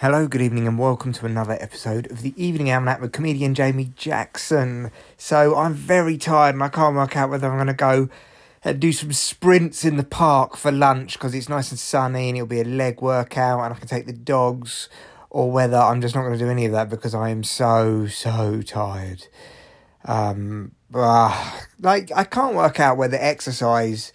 Hello, good evening, and welcome to another episode of the Evening Almanac with comedian Jamie Jackson. So I'm very tired and I can't work out whether I'm going to go and do some sprints in the park for lunch because it's nice and sunny and it'll be a leg workout and I can take the dogs, or whether I'm just not going to do any of that because I am so tired. I can't work out whether exercise,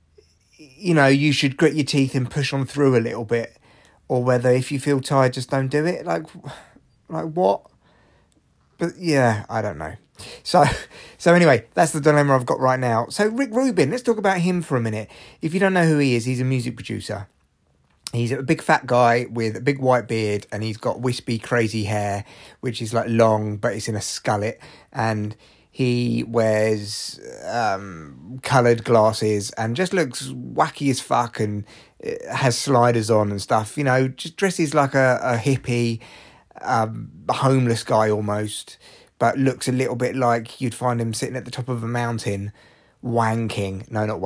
you should grit your teeth and push on through a little bit, or whether if you feel tired, just don't do it. Like what? But yeah, I don't know. So anyway, that's the dilemma I've got right now. So Rick Rubin, let's talk about him for a minute. If you don't know who he is, he's a music producer. He's a big fat guy with a big white beard, and he's got wispy, crazy hair, which is like long, but it's in a skullet. And he wears coloured glasses and just looks wacky as fuck and has sliders on and stuff. Just dresses like a hippie, homeless guy almost, but looks a little bit like you'd find him sitting at the top of a mountain meditating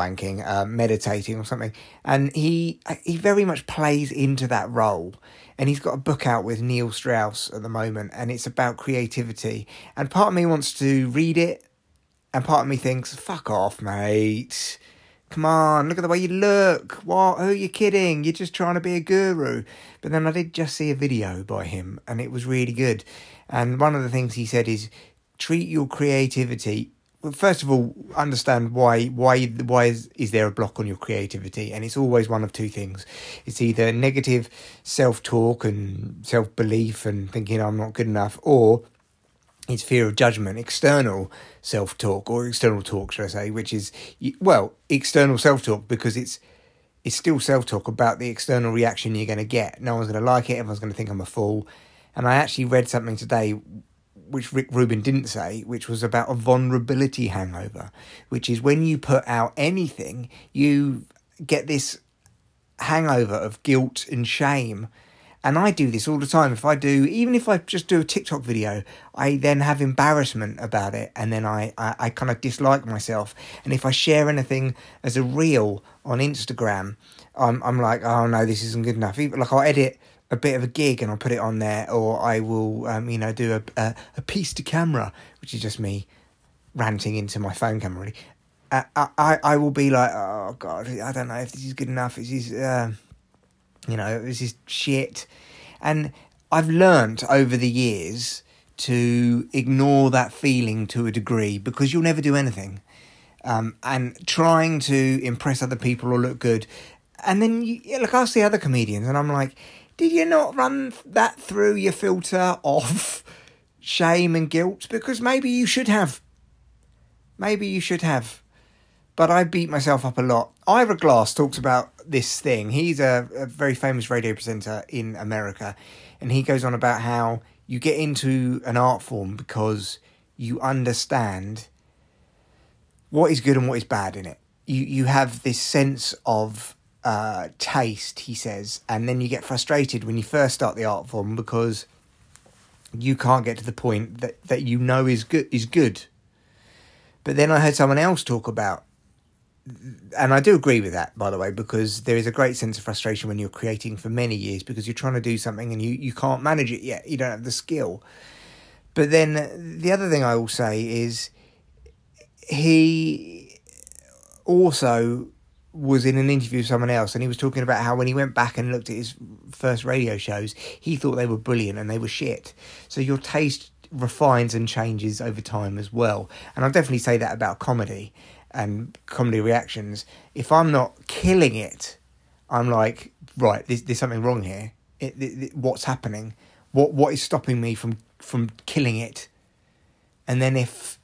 or something. And he very much plays into that role. And he's got a book out with Neil Strauss at the moment, and it's about creativity. And part of me wants to read it, and part of me thinks, fuck off, mate. Come on, look at the way you look. What? Who are you kidding? You're just trying to be a guru. But then I did just see a video by him, and it was really good. And one of the things he said is, treat your creativity. Well, first of all, understand why is there a block on your creativity? And it's always one of two things. It's either negative self-talk and self-belief and thinking I'm not good enough, or it's fear of judgment, external self-talk, or external talk, should I say, which is, external self-talk, because it's still self-talk about the external reaction you're going to get. No one's going to like it, everyone's going to think I'm a fool. And I actually read something today which Rick Rubin didn't say, which was about a vulnerability hangover, which is when you put out anything, you get this hangover of guilt and shame. And I do this all the time. Even if I just do a TikTok video, I then have embarrassment about it, and then I kind of dislike myself. And if I share anything as a reel on Instagram, I'm like, oh no, this isn't good enough. I'll edit a bit of a gig and I'll put it on there, or I will, do a piece to camera, which is just me ranting into my phone camera, really. I will be like, oh God, I don't know if this is good enough. This is, this is shit. And I've learnt over the years to ignore that feeling to a degree, because you'll never do anything. And trying to impress other people or look good. And then, I'll see other comedians and I'm like, did you not run that through your filter of shame and guilt? Because maybe you should have. But I beat myself up a lot. Ira Glass talks about this thing. He's a very famous radio presenter in America. And he goes on about how you get into an art form because you understand what is good and what is bad in it. You have this sense of taste, he says, and then you get frustrated when you first start the art form because you can't get to the point that is good. But then I heard someone else talk about, and I do agree with that, by the way, because there is a great sense of frustration when you're creating for many years because you're trying to do something and you can't manage it yet. You don't have the skill. But then the other thing I will say is he also was in an interview with someone else, and he was talking about how when he went back and looked at his first radio shows, he thought they were brilliant and they were shit. So your taste refines and changes over time as well. And I'll definitely say that about comedy and comedy reactions. If I'm not killing it, I'm like, right, there's something wrong here. What's happening? What is stopping me from killing it? And then if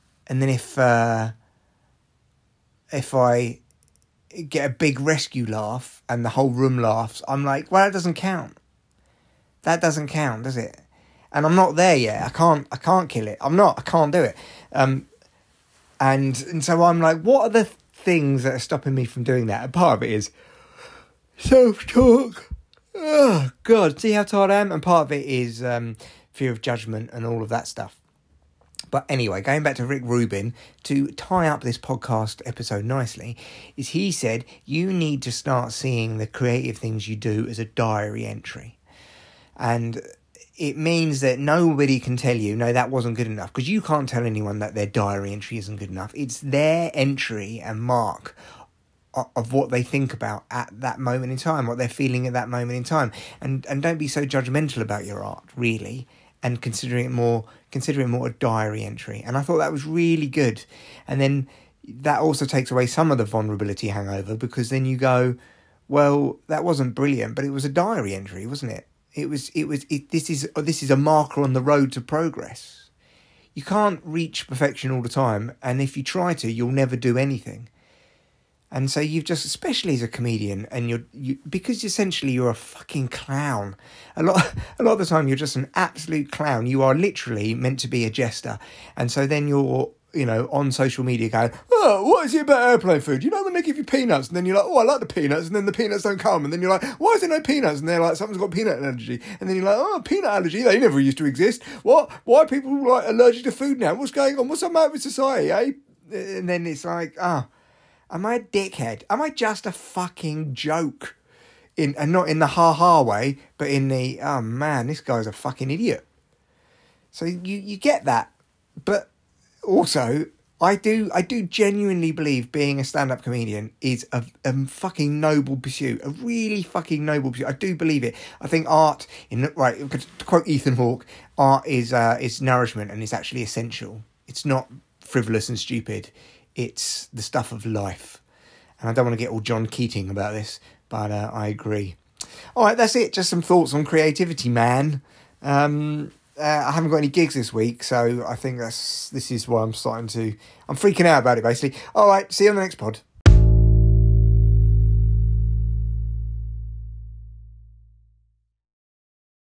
I get a big rescue laugh and the whole room laughs, I'm like, well, that doesn't count. That doesn't count, does it? And I'm not there yet. I can't kill it. I can't do it. And so I'm like, what are the things that are stopping me from doing that? And part of it is self-talk. Oh, God, see how tired I am? And part of it is fear of judgment and all of that stuff. But anyway, going back to Rick Rubin, to tie up this podcast episode nicely, is he said, you need to start seeing the creative things you do as a diary entry. And it means that nobody can tell you, no, that wasn't good enough, because you can't tell anyone that their diary entry isn't good enough. It's their entry and mark of what they think about at that moment in time, what they're feeling at that moment in time. And don't be so judgmental about your art, really, and consider it more a diary entry. And I thought that was really good. And then that also takes away some of the vulnerability hangover, because then you go, well, that wasn't brilliant, but it was a diary entry, wasn't it? This is a marker on the road to progress. You can't reach perfection all the time, and if you try to, you'll never do anything. And so you've just, especially as a comedian, and because essentially you're a fucking clown. A lot of the time you're just an absolute clown. You are literally meant to be a jester, and so then you're, on social media going, oh, what is it about airplane food? When they give you peanuts, and then you're like, oh, I like the peanuts, and then the peanuts don't come, and then you're like, why is there no peanuts? And they're like, someone's got peanut allergy, and then you're like, oh, peanut allergy, they never used to exist. What? Why are people like allergic to food now? What's going on? What's the matter with society, eh? And then it's like, am I a dickhead? Am I just a fucking joke? And not in the ha-ha way, but in the, oh man, this guy's a fucking idiot. So you get that, but also, I do genuinely believe being a stand-up comedian is a fucking noble pursuit, a really fucking noble pursuit. I do believe it. I think art, to quote Ethan Hawke, art is nourishment, and it's actually essential. It's not frivolous and stupid. It's the stuff of life. And I don't want to get all John Keating about this, but I agree. All right, that's it. Just some thoughts on creativity, man. I haven't got any gigs this week, so I think this is why I'm freaking out about it, basically. All right, see you on the next pod.